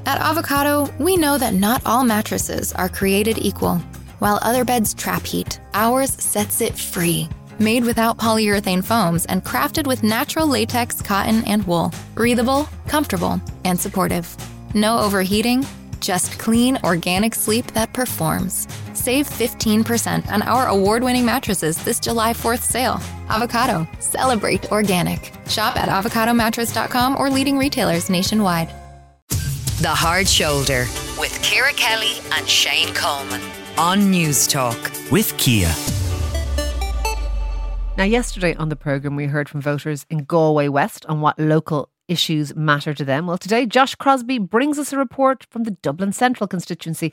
At Avocado, we know that not all mattresses are created equal. While other beds trap heat, ours sets it free. Made without polyurethane foams and crafted with natural latex, cotton, and wool. Breathable, comfortable, and supportive. No overheating, just clean, organic sleep that performs. Save 15% on our award-winning mattresses this July 4th sale. Avocado. Celebrate organic. Shop at avocadomattress.com or leading retailers nationwide. The Hard Shoulder with Ciara Kelly and Shane Coleman on News Talk. With Kia. Now, yesterday on the programme, we heard from voters in Galway West on what local issues matter to them. Well, today, Josh Crosby brings us a report from the Dublin Central constituency.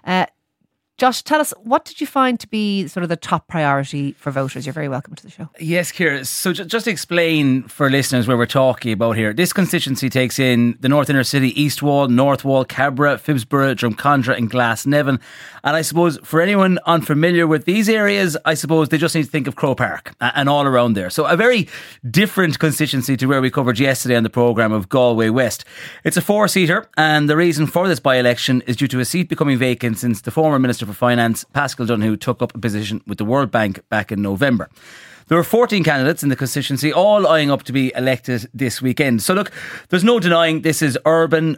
Josh, tell us, what did you find to be sort of the top priority for voters? You're very welcome to the show. Yes, Ciara. So just to explain for listeners where we're talking about here, this constituency takes in the North Inner City, East Wall, North Wall, Cabra, Phibsborough, Drumcondra and Glasnevin. And I suppose for anyone unfamiliar with these areas, I suppose they just need to think of Croke Park and all around there. So a very different constituency to where we covered yesterday on the programme of Galway West. It's a 4-seater, and the reason for this by-election is due to a seat becoming vacant since the former Minister for Finance, Paschal Donohoe, took up a position with the World Bank back in November. There were 14 candidates in the constituency, all eyeing up to be elected this weekend. So look, there's no denying this is urban.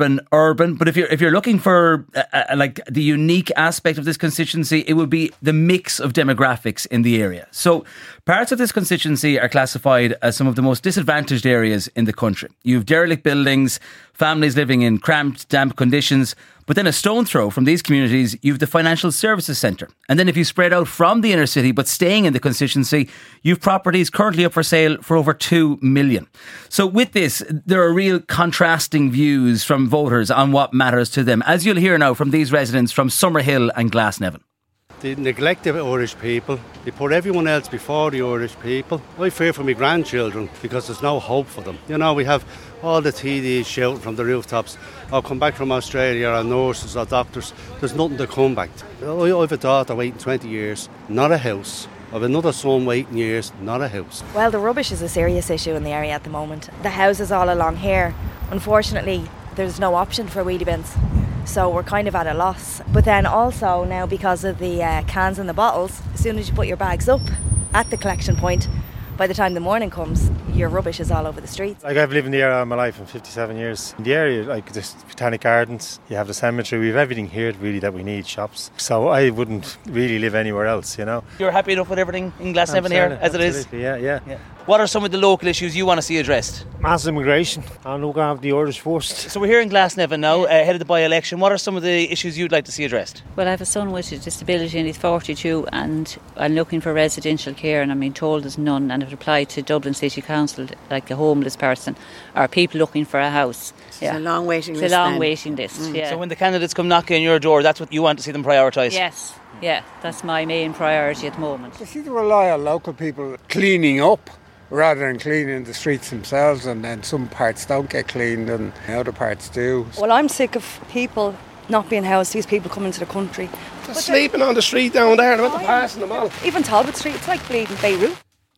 But if you're looking for like the unique aspect of this constituency, it would be the mix of demographics in the area. So parts of this constituency are classified as some of the most disadvantaged areas in the country. You have derelict buildings, families living in cramped, damp conditions. But then a stone throw from these communities, you have the Financial Services Centre. And then if you spread out from the inner city, but staying in the constituency, you have properties currently up for sale for over 2 million. So with this, there are real contrasting views from voters on what matters to them, as you'll hear now from these residents from Summerhill and Glasnevin. They neglect the Irish people. They put everyone else before the Irish people. I fear for my grandchildren because there's no hope for them. You know, we have all the TDs shouting from the rooftops, "I'll come back from Australia," or nurses or doctors. There's nothing to come back to. I have a daughter waiting 20 years, not a house. I have another son waiting years, not a house. Well, the rubbish is a serious issue in the area at the moment. The houses all along here, unfortunately, there's no option for wheelie bins. So we're kind of at a loss. But then also now, because of the cans and the bottles, as soon as you put your bags up at the collection point, by the time the morning comes, your rubbish is all over the streets. Like, I've lived in the area all my life, in 57 years. In the area, like, there's Botanic Gardens, you have the cemetery, we have everything here really that we need, shops. So I wouldn't really live anywhere else, you know. You're happy enough with everything in Glasnevin here, as it is? Yeah. What are some of the local issues you want to see addressed? Mass immigration, and we're going to have the Irish first. So we're here in Glasnevin now, ahead of the by-election. What are some of the issues you'd like to see addressed? Well, I have a son with a disability and he's 42, and I'm looking for residential care, and I'm being told there's none, and I've applied to Dublin City Council, like a homeless person or people looking for a house. It's a long waiting list. It's a long waiting list, yeah. So when the candidates come knocking on your door, that's what you want to see them prioritise? Yes, yeah, that's my main priority at the moment. You see, to rely on local people cleaning up rather than cleaning the streets themselves, and then some parts don't get cleaned and other parts do. Well, I'm sick of people not being housed, these people coming to the country. They're sleeping on the street down there, they're passing them all. Even Talbot Street, it's like bleeding Beirut.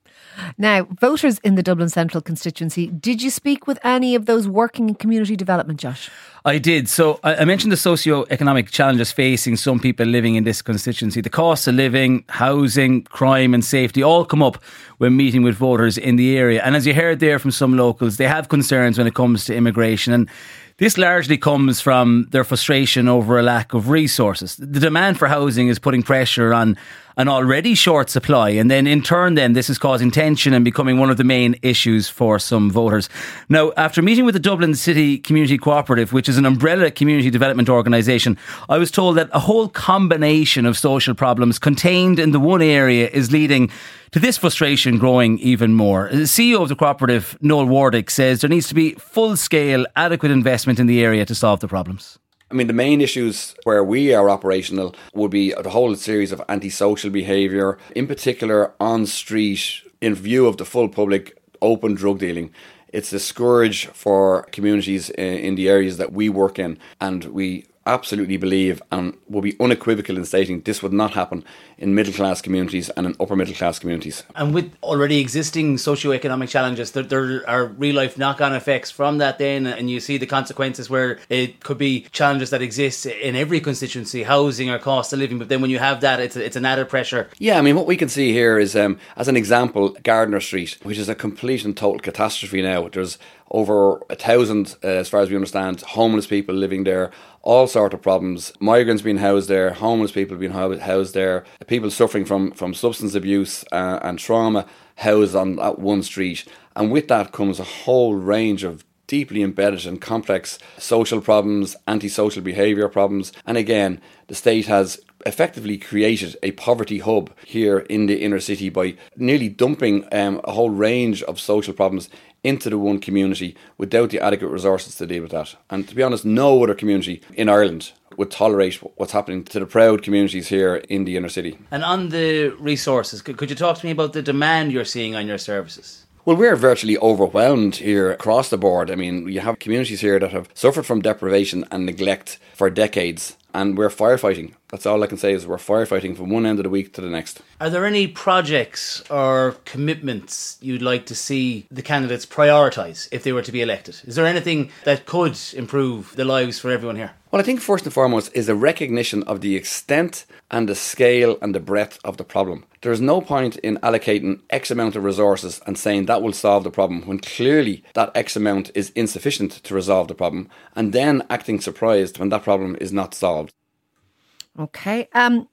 Now, voters in the Dublin Central constituency, did you speak with any of those working in community development, Josh? I did. So I mentioned the socio-economic challenges facing some people living in this constituency. The cost of living, housing, crime and safety all come up when meeting with voters in the area. And as you heard there from some locals, they have concerns when it comes to immigration, and this largely comes from their frustration over a lack of resources. The demand for housing is putting pressure on an already short supply, and then in turn this is causing tension and becoming one of the main issues for some voters. Now, after meeting with the Dublin City Community Cooperative, which is an umbrella community development organisation, I was told that a whole combination of social problems contained in the one area is leading to this frustration growing even more. The CEO of the cooperative, Noel Wardick, says there needs to be full-scale, adequate investment in the area to solve the problems. I mean, the main issues where we are operational would be the whole series of antisocial behaviour, in particular on street, in view of the full public, open drug dealing. It's a scourge for communities in the areas that we work in, and we absolutely believe and will be unequivocal in stating this would not happen in middle class communities and in upper middle class communities. And with already existing socioeconomic challenges, there are real life knock-on effects from that then, and you see the consequences where it could be challenges that exist in every constituency, housing or cost of living, but then when you have that, it's an added pressure. Yeah, I mean, what we can see here is, as an example, Gardner Street, which is a complete and total catastrophe now. There's over 1,000, as far as we understand, homeless people living there, all sort of problems, migrants being housed there, homeless people being housed there, people suffering from substance abuse and trauma housed on that one street. And with that comes a whole range of deeply embedded and complex social problems, antisocial behaviour problems. And again, the state has effectively created a poverty hub here in the inner city by nearly dumping a whole range of social problems into the one community without the adequate resources to deal with that. And to be honest, no other community in Ireland would tolerate what's happening to the proud communities here in the inner city. And on the resources, could you talk to me about the demand you're seeing on your services? Well, we're virtually overwhelmed here across the board. I mean, you have communities here that have suffered from deprivation and neglect for decades, and we're firefighting. That's all I can say, is we're firefighting from one end of the week to the next. Are there any projects or commitments you'd like to see the candidates prioritise if they were to be elected? Is there anything that could improve the lives for everyone here? Well, I think first and foremost is a recognition of the extent and the scale and the breadth of the problem. There is no point in allocating X amount of resources and saying that will solve the problem when clearly that X amount is insufficient to resolve the problem, and then acting surprised when that problem is not solved. Okay.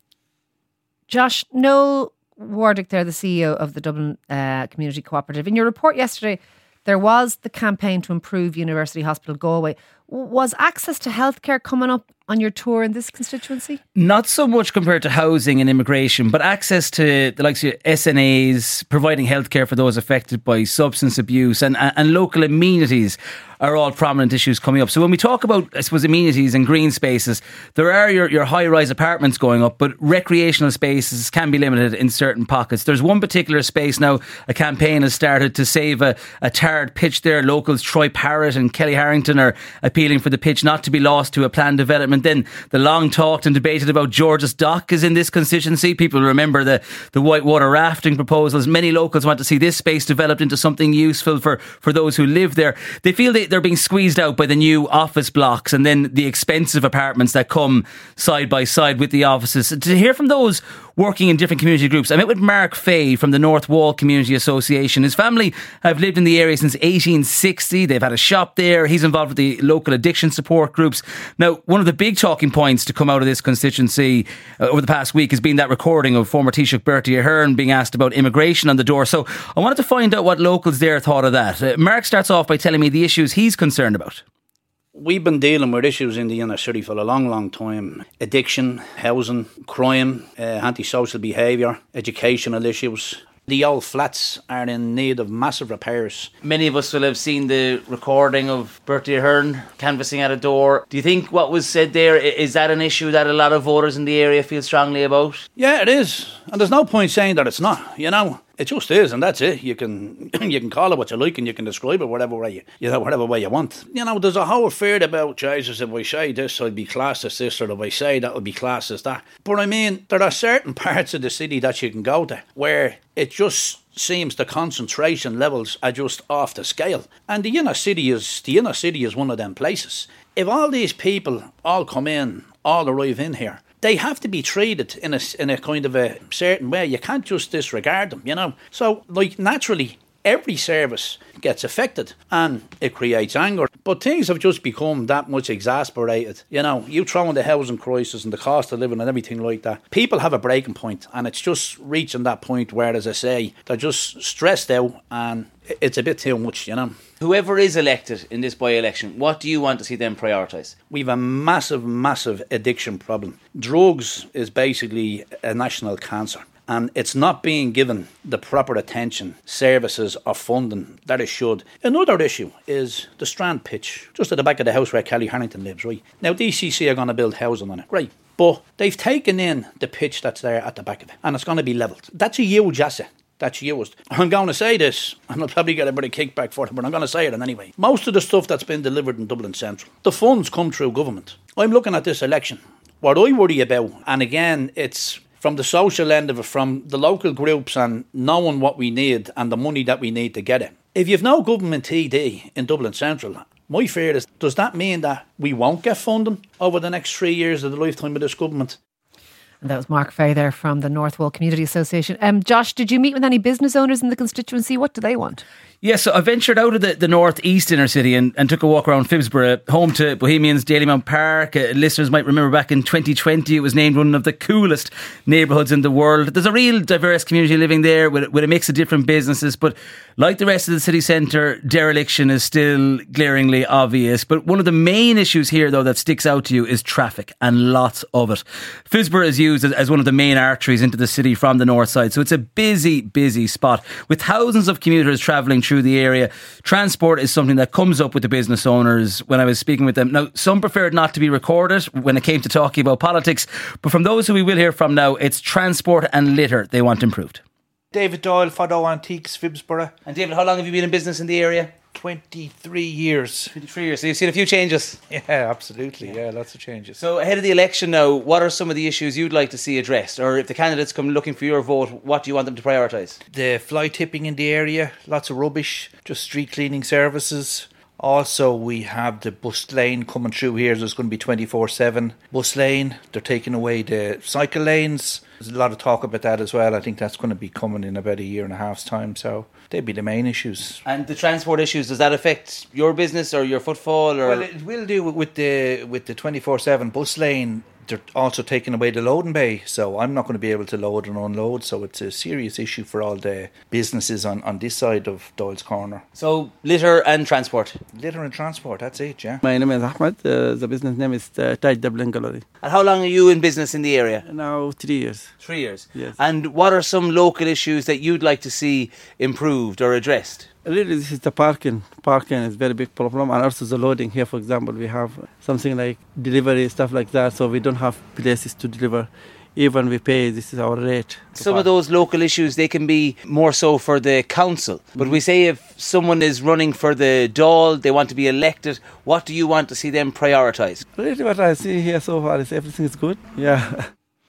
Josh, Noel Wardick there, the CEO of the Dublin Community Cooperative. In your report yesterday, there was the campaign to improve University Hospital Galway. Was access to healthcare coming up on your tour in this constituency? Not so much compared to housing and immigration, but access to the likes of SNAs, providing healthcare for those affected by substance abuse, and local amenities are all prominent issues coming up. So when we talk about, I suppose, amenities and green spaces, there are your high-rise apartments going up, but recreational spaces can be limited in certain pockets. There's one particular space now, a campaign has started to save a tarred pitch there. Locals Troy Parrott and Kelly Harrington are appealing for the pitch not to be lost to a planned development. Then the long talked and debated about George's Dock is in this constituency. People remember the whitewater rafting proposals. Many locals want to see this space developed into something useful for those who live there. They feel they're being squeezed out by the new office blocks and then the expensive apartments that come side by side with the offices. To hear from those working in different community groups, I met with Mark Fay from the North Wall Community Association. His family have lived in the area since 1860. They've had a shop there. He's involved with the local addiction support groups. Now, one of the big talking points to come out of this constituency over the past week has been that recording of former Taoiseach Bertie Ahern being asked about immigration on the door. So I wanted to find out what locals there thought of that. Mark starts off by telling me the issues he's concerned about. We've been dealing with issues in the inner city for a long, long time. Addiction, housing, crime, antisocial behaviour, educational issues. The old flats are in need of massive repairs. Many of us will have seen the recording of Bertie Ahern canvassing at a door. Do you think what was said there, is that an issue that a lot of voters in the area feel strongly about? Yeah, it is. And there's no point saying that it's not, you know. It just is, and that's it. You can call it what you like, and you can describe it whatever way you want. You know, there's a whole fear about, Jesus, if I say this, I'd be classed as this, or if I say that, I'd be classed as that. But I mean, there are certain parts of the city that you can go to where it just seems the concentration levels are just off the scale. And the inner city is one of them places. If all these people all come in, all arrive in here, they have to be treated in a kind of a certain way. You can't just disregard them, you know. So, like, naturally, every service gets affected and it creates anger. But things have just become that much exasperated. You know, you throw in the housing crisis and the cost of living and everything like that. People have a breaking point, and it's just reaching that point where, as I say, they're just stressed out and it's a bit too much, you know. Whoever is elected in this by-election, what do you want to see them prioritise? We've a massive, massive addiction problem. Drugs is basically a national cancer, and it's not being given the proper attention, services or funding that it should. Another issue is the Strand pitch, just at the back of the house where Kelly Harrington lives, right? Now, DCC are going to build housing on it, great. But they've taken in the pitch that's there at the back of it, and it's going to be levelled. That's a huge asset. That's used. I'm going to say this, and I'll probably get a bit of kickback for it, but I'm going to say it anyway. Most of the stuff that's been delivered in Dublin Central, the funds come through government. I'm looking at this election. What I worry about, and again, it's from the social end of it, from the local groups and knowing what we need and the money that we need to get it. If you've no government TD in Dublin Central, my fear is, does that mean that we won't get funding over the next 3 years of the lifetime of this government? And that was Mark Fay there from the North Wall Community Association. Josh, did you meet with any business owners in the constituency? What do they want? Yes, so I ventured out of the northeast inner city and took a walk around Phibsborough, home to Bohemians, Dalymount Park. Listeners might remember back in 2020 it was named one of the coolest neighbourhoods in the world. There's a real diverse community living there with a mix of different businesses, but like the rest of the city centre, dereliction is still glaringly obvious. But one of the main issues here, though, that sticks out to you is traffic, and lots of it. Phibsborough is used as one of the main arteries into the city from the north side, so it's a busy spot with thousands of commuters travelling through the area. Transport is something that comes up with the business owners when I was speaking with them. Now, some preferred not to be recorded when it came to talking about politics, but from those who we will hear from now, it's transport and litter they want improved. David Doyle, Foddo Antiques, Phibsborough. And David, how long have you been in business in the area? 23 years. 23 years. So you've seen a few changes? Yeah, absolutely. Yeah, lots of changes. So ahead of the election now, what are some of the issues you'd like to see addressed? Or if the candidates come looking for your vote, what do you want them to prioritise? The fly tipping in the area, lots of rubbish, just street cleaning services. Also, we have the bus lane coming through here. There's going to be 24/7 bus lane. They're taking away the cycle lanes. There's a lot of talk about that as well. I think that's going to be coming in about a year and a half's time. So they'd be the main issues. And the transport issues, does that affect your business or your footfall? Or? Well, it will do with the 24/7 bus lane. They're also taking away the loading bay, so I'm not going to be able to load and unload, so it's a serious issue for all the businesses on this side of Doyle's Corner. So litter and transport? Litter and transport, that's it, yeah. My name is Ahmed, the business name is Taj Dublin Gallery. And how long are you in business in the area? Now 3 years. 3 years? Yes. And what are some local issues that you'd like to see improved or addressed? Really, this is the parking. Parking is a very big problem, and also the loading here. For example, we have something like delivery, stuff like that, so we don't have places to deliver. Even we pay, this is our rate. Some of those local issues, they can be more so for the council. But we say if someone is running for the Dáil, they want to be elected, what do you want to see them prioritise? Really, what I see here so far is everything is good. Yeah.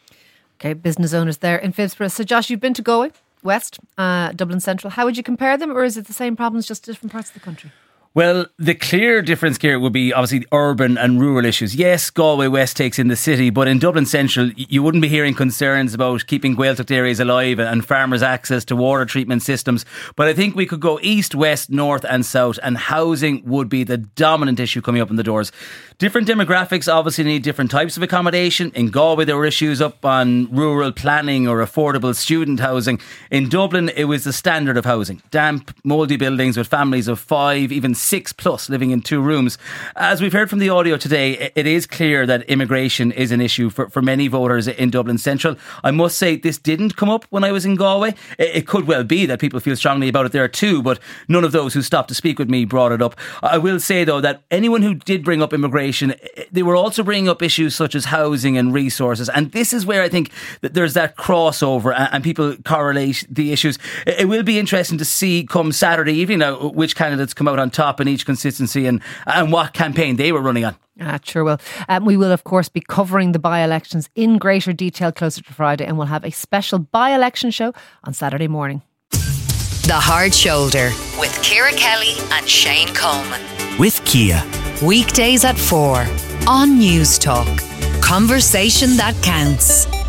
Okay, business owners there in Phibsborough. So Josh, you've been to Galway West, Dublin Central. How would you compare them, or is it the same problems, just different parts of the country? Well, the clear difference here would be obviously urban and rural issues. Yes, Galway West takes in the city, but in Dublin Central, you wouldn't be hearing concerns about keeping Gaeltacht areas alive and farmers' access to water treatment systems. But I think we could go east, west, north and south, and housing would be the dominant issue coming up in the doors. Different demographics obviously need different types of accommodation. In Galway, there were issues up on rural planning or affordable student housing. In Dublin, it was the standard of housing. Damp, mouldy buildings with families of 5, even 6+ living in 2 rooms. As we've heard from the audio today, it is clear that immigration is an issue for many voters in Dublin Central. I must say this didn't come up when I was in Galway. It could well be that people feel strongly about it there too, but none of those who stopped to speak with me brought it up. I will say though that anyone who did bring up immigration, they were also bringing up issues such as housing and resources, and this is where I think that there's that crossover and people correlate the issues. It will be interesting to see come Saturday evening now which candidates come out on top in each constituency and what campaign they were running on. Sure will. We will of course be covering the by-elections in greater detail closer to Friday, and we'll have a special by-election show on Saturday morning. The Hard Shoulder with Ciara Kelly and Shane Coleman. With Kia. Weekdays at 4 on News Talk. Conversation that counts.